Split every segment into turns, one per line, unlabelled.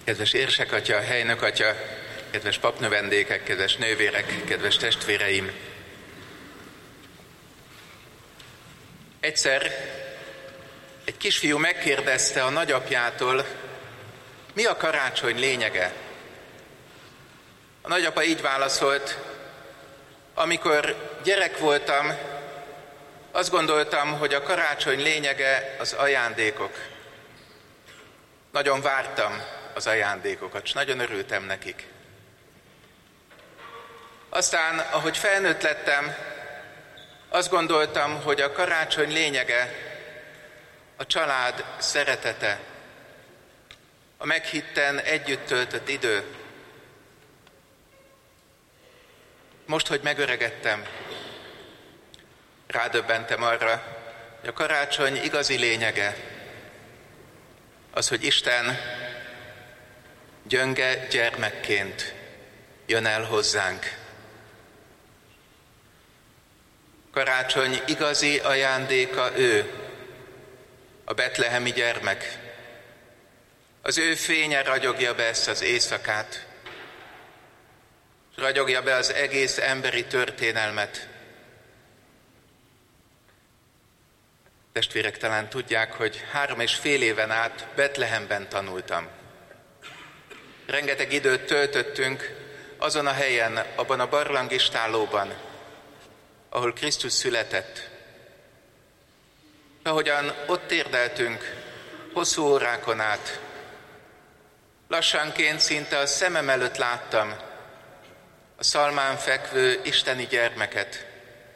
Kedves érsekatya, helynökatya, kedves papnövendékek, kedves nővérek, kedves testvéreim! Egyszer egy kisfiú megkérdezte a nagyapjától, mi a karácsony lényege? A nagyapa így válaszolt: amikor gyerek voltam, azt gondoltam, hogy a karácsony lényege az ajándékok. Nagyon vártam az ajándékokat, és nagyon örültem nekik. Aztán, ahogy felnőtt lettem, azt gondoltam, hogy a karácsony lényege a család szeretete, a meghitten együtt töltött idő. Most, hogy megöregedtem, rádöbbentem arra, hogy a karácsony igazi lényege az, hogy Isten gyönge gyermekként jön el hozzánk. Karácsony igazi ajándéka ő, a betlehemi gyermek. Az ő fénye ragyogja be ezt az éjszakát, ragyogja be az egész emberi történelmet. Testvérek, talán tudják, hogy 3,5 éven át Betlehemben tanultam. Rengeteg időt töltöttünk azon a helyen, abban a barlangistállóban, ahol Krisztus született. Ahogyan ott térdeltünk hosszú órákon át, lassanként szinte a szemem előtt láttam a szalmán fekvő isteni gyermeket.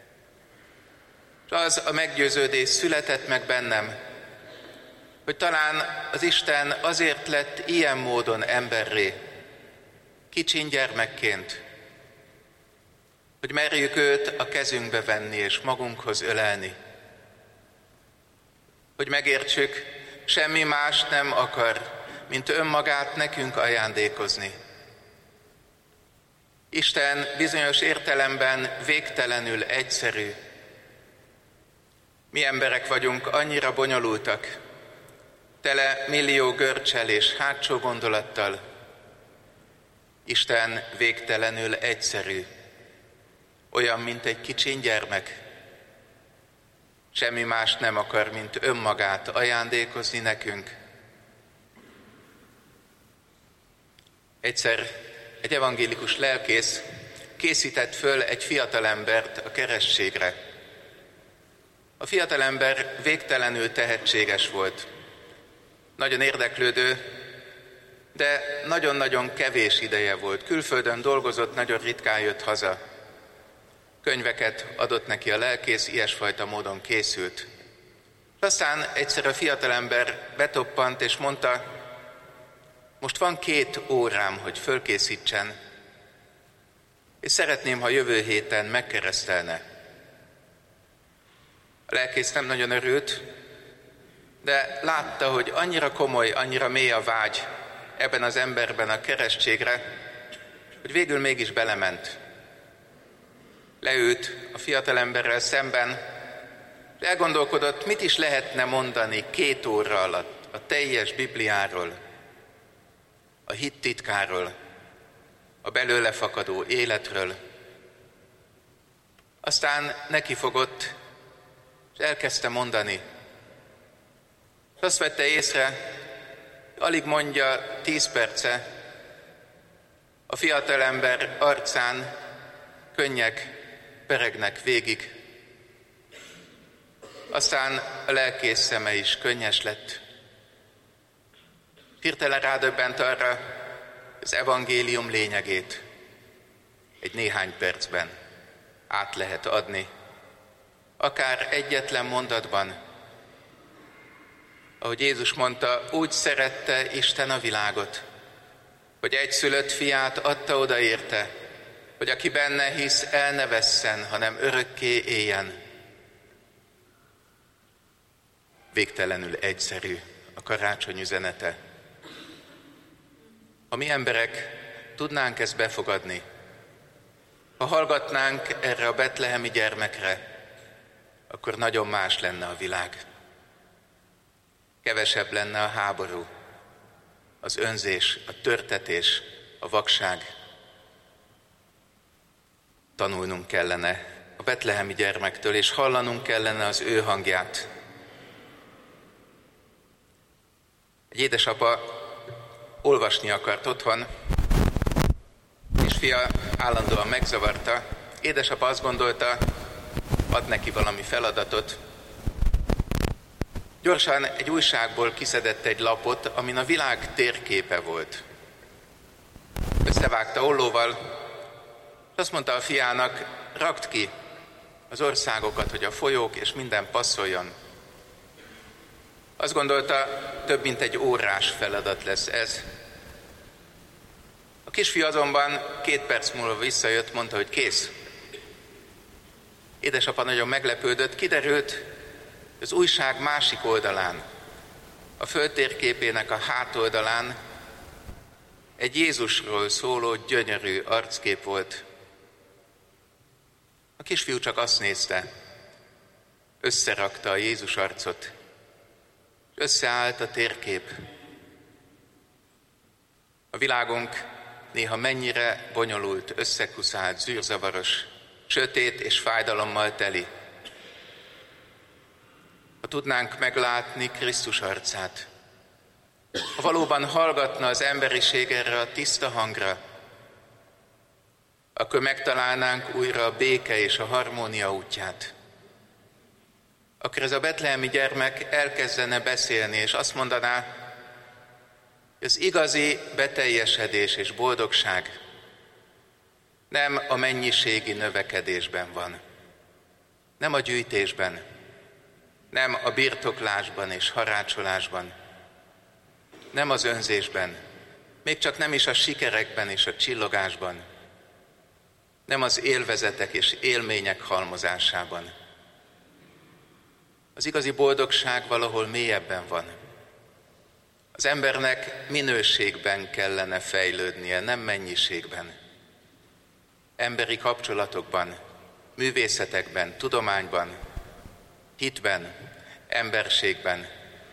És az a meggyőződés született meg bennem, hogy talán az Isten azért lett ilyen módon emberré, kicsin gyermekként, hogy merjük őt a kezünkbe venni és magunkhoz ölelni. Hogy megértsük, semmi más nem akar, mint önmagát nekünk ajándékozni. Isten bizonyos értelemben végtelenül egyszerű. Mi emberek vagyunk annyira bonyolultak, tele millió görccsel és hátsó gondolattal. Isten végtelenül egyszerű, olyan, mint egy kicsin gyermek. Semmi más nem akar, mint önmagát ajándékozni nekünk. Egyszer egy evangélikus lelkész készített föl egy fiatalembert a keresztségre. A fiatalember végtelenül tehetséges volt, nagyon érdeklődő, de nagyon-nagyon kevés ideje volt. Külföldön dolgozott, nagyon ritkán jött haza. Könyveket adott neki a lelkész, ilyesfajta módon készült. Aztán egyszer a fiatalember betoppant és mondta: most van 2 órám, hogy fölkészítsen, és szeretném, ha jövő héten megkeresztelne. A lelkész nem nagyon örült, de látta, hogy annyira komoly, annyira mély a vágy ebben az emberben a keresztségre, hogy végül mégis belement. Leült a fiatalemberrel szemben, és elgondolkodott, mit is lehetne mondani 2 óra alatt a teljes Bibliáról, a hit titkáról, a belőle fakadó életről. Aztán nekifogott, és elkezdte mondani. És azt vette észre, alig mondja 10 perce, a fiatalember arcán könnyek peregnek végig. Aztán a lelkész szeme is könnyes lett. Hirtelen rádöbbent arra, az evangélium lényegét egy néhány percben át lehet adni, akár egyetlen mondatban. Ahogy Jézus mondta, úgy szerette Isten a világot, hogy egyszülött fiát adta oda érte, hogy aki benne hisz, el ne vesszen, hanem örökké éljen. Végtelenül egyszerű a karácsony üzenete. Ha mi emberek tudnánk ezt befogadni, ha hallgatnánk erre a betlehemi gyermekre, akkor nagyon más lenne a világ. Kevesebb lenne a háború, az önzés, a törtetés, a vakság. Tanulnunk kellene a betlehemi gyermektől, és hallanunk kellene az ő hangját. Egy édesapa olvasni akart otthon, és fia állandóan megzavarta. Édesapa azt gondolta, ad neki valami feladatot. Gyorsan egy újságból kiszedett egy lapot, amin a világ térképe volt. Összevágta ollóval, és azt mondta a fiának, rakd ki az országokat, hogy a folyók és minden passzoljon. Azt gondolta, több mint egy órás feladat lesz ez. A kisfiú azonban 2 perc múlva visszajött, mondta, hogy kész. Édesapa nagyon meglepődött, kiderült, az újság másik oldalán, a földtérképének a hátoldalán egy Jézusról szóló gyönyörű arckép volt. A kisfiú csak azt nézte, összerakta a Jézus arcot, és összeállt a térkép. A világunk néha mennyire bonyolult, összekuszált, zűrzavaros, sötét és fájdalommal teli. Ha tudnánk meglátni Krisztus arcát, ha valóban hallgatna az emberiség erre a tiszta hangra, akkor megtalálnánk újra a béke és a harmónia útját. Akkor ez a betlehemi gyermek elkezdene beszélni, és azt mondaná, hogy az igazi beteljesedés és boldogság nem a mennyiségi növekedésben van, nem a gyűjtésben, nem a birtoklásban és harácsolásban, nem az önzésben, még csak nem is a sikerekben és a csillogásban, nem az élvezetek és élmények halmozásában. Az igazi boldogság valahol mélyebben van. Az embernek minőségben kellene fejlődnie, nem mennyiségben. Emberi kapcsolatokban, művészetekben, tudományban, hitben, emberségben.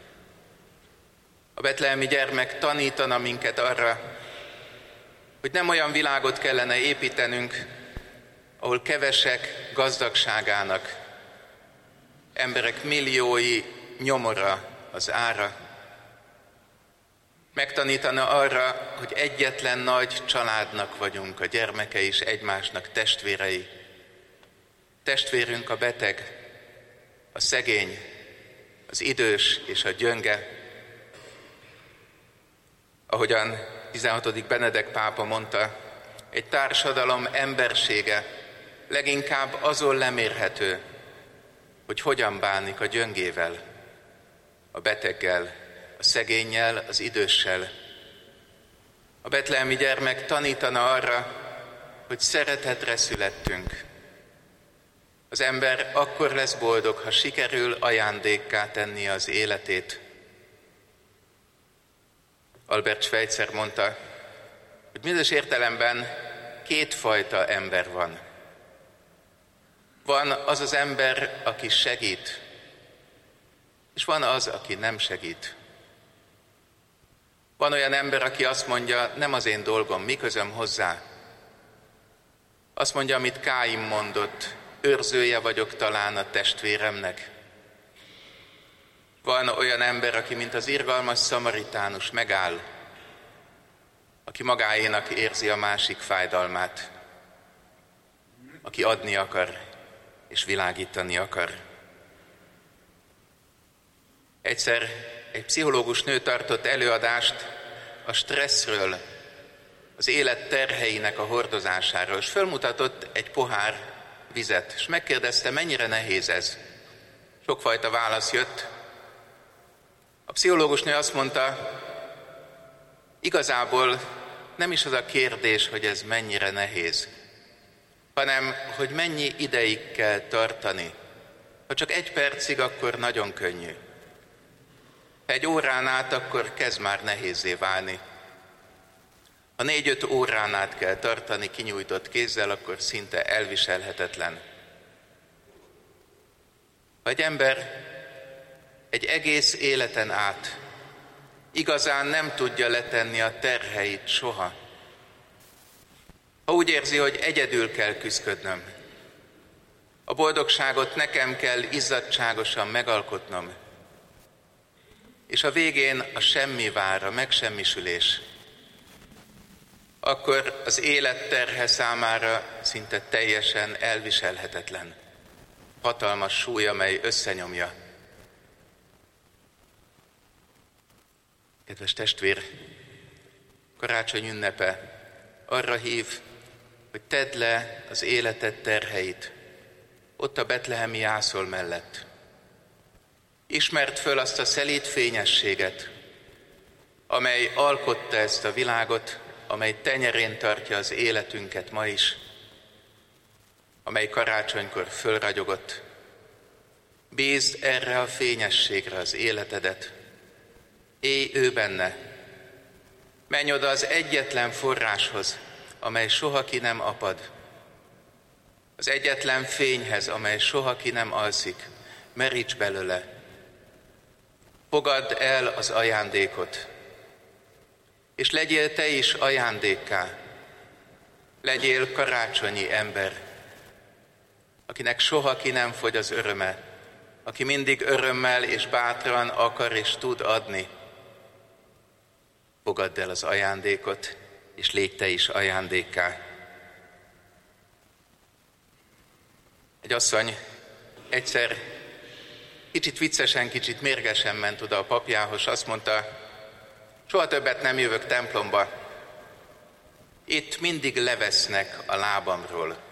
A betlehemi gyermek tanítana minket arra, hogy nem olyan világot kellene építenünk, ahol kevesek gazdagságának, emberek milliói nyomora az ára. Megtanítana arra, hogy egyetlen nagy családnak vagyunk, a gyermekei is egymásnak testvérei. Testvérünk a beteg, a szegény, az idős és a gyönge. Ahogyan 16. Benedek pápa mondta, egy társadalom embersége leginkább azon lemérhető, hogy hogyan bánik a gyöngével, a beteggel, a szegénnyel, az időssel. A betlehemi gyermek tanítana arra, hogy szeretetre születtünk. Az ember akkor lesz boldog, ha sikerül ajándékká tenni az életét. Albert Schweitzer mondta, hogy bizonyos értelemben 2 fajta ember van. Van az az ember, aki segít, és van az, aki nem segít. Van olyan ember, aki azt mondja, nem az én dolgom, mi közöm hozzá. Azt mondja, amit Káin mondott, őrzője vagyok talán a testvéremnek. Van olyan ember, aki mint az irgalmas szamaritánus megáll, aki magáénak érzi a másik fájdalmát, aki adni akar és világítani akar. Egyszer egy pszichológus nő tartott előadást a stresszről, az élet terheinek a hordozásáról, és fölmutatott egy pohár vizet, és megkérdezte, mennyire nehéz ez. Sokfajta válasz jött. A pszichológus nő azt mondta, igazából nem is az a kérdés, hogy ez mennyire nehéz, hanem hogy mennyi ideig kell tartani. Ha csak 1 percig, akkor nagyon könnyű. Ha 1 órán át, akkor kezd már nehézzé válni. Ha 4-5 órán át kell tartani kinyújtott kézzel, akkor szinte elviselhetetlen. Ha egy ember egy egész életen át igazán nem tudja letenni a terheit soha. Ha úgy érzi, hogy egyedül kell küszködnöm, a boldogságot nekem kell izzadságosan megalkotnom, és a végén a semmi vár, a megsemmisülés, akkor az élet terhe számára szinte teljesen elviselhetetlen. Hatalmas súly, amely összenyomja. Kedves testvér, karácsony ünnepe arra hív, hogy tedd le az életed terheit, ott a betlehemi jászol mellett. Ismerd föl azt a szelíd fényességet, amely alkotta ezt a világot, amely tenyerén tartja az életünket ma is, amely karácsonykor fölragyogott. Bízd erre a fényességre az életedet. Élj ő benne. Menj oda az egyetlen forráshoz, amely soha ki nem apad. Az egyetlen fényhez, amely soha ki nem alszik. Meríts belőle. Fogadd el az ajándékot, és legyél te is ajándékká. Legyél karácsonyi ember, akinek soha ki nem fogy az öröme, aki mindig örömmel és bátran akar és tud adni. Fogadd el az ajándékot, és légy te is ajándékká. Egy asszony egyszer kicsit viccesen, kicsit mérgesen ment oda a papjához, és azt mondta, soha többet nem jövök templomba. Itt mindig levesznek a lábamról. A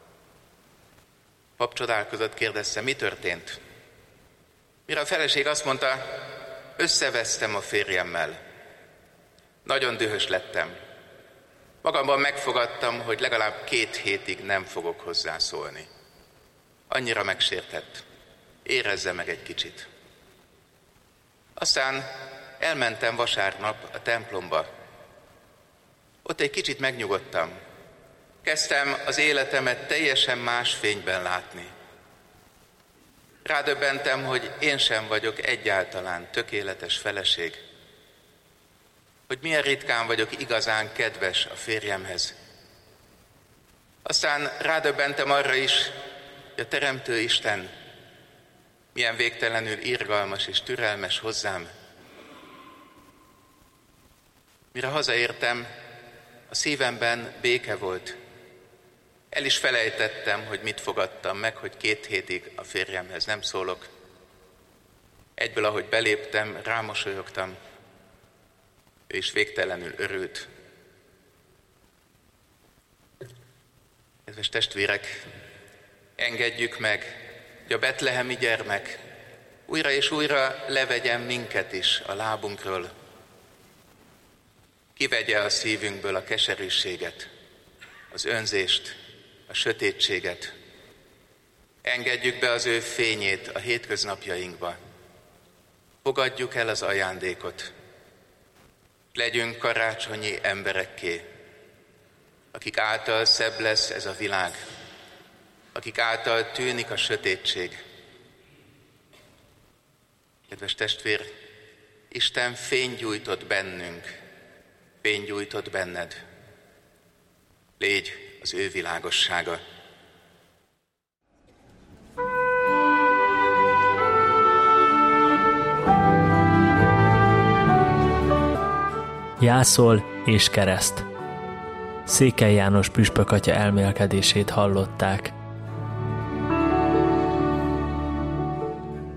pap csodálkozott, kérdezte, mi történt? Mire a feleség azt mondta, összevesztem a férjemmel. Nagyon dühös lettem. Magamban megfogadtam, hogy legalább 2 hétig nem fogok hozzászólni. Annyira megsértett. Érezze meg egy kicsit. Aztán elmentem vasárnap a templomba. Ott egy kicsit megnyugodtam. Kezdtem az életemet teljesen más fényben látni. Rádöbbentem, hogy én sem vagyok egyáltalán tökéletes feleség. Hogy milyen ritkán vagyok igazán kedves a férjemhez. Aztán rádöbbentem arra is, hogy a Teremtő Isten milyen végtelenül irgalmas és türelmes hozzám. Mire hazaértem, a szívemben béke volt. El is felejtettem, hogy mit fogadtam meg, hogy 2 hétig a férjemhez nem szólok. Egyből, ahogy beléptem, rámosolyogtam. Ő is végtelenül örült. Kedves testvérek, engedjük meg, hogy a betlehemi gyermek újra és újra levegyen minket is a lábunkról. Kivegye a szívünkből a keserűséget, az önzést, a sötétséget. Engedjük be az ő fényét a hétköznapjainkba. Fogadjuk el az ajándékot. Legyünk karácsonyi emberekké, akik által szebb lesz ez a világ, akik által tűnik a sötétség. Kedves testvér, Isten fénygyújtott bennünk, fénygyújtott benned. Légy az ő világossága.
Jászol és kereszt. Székely János püspök atya elmélkedését hallották.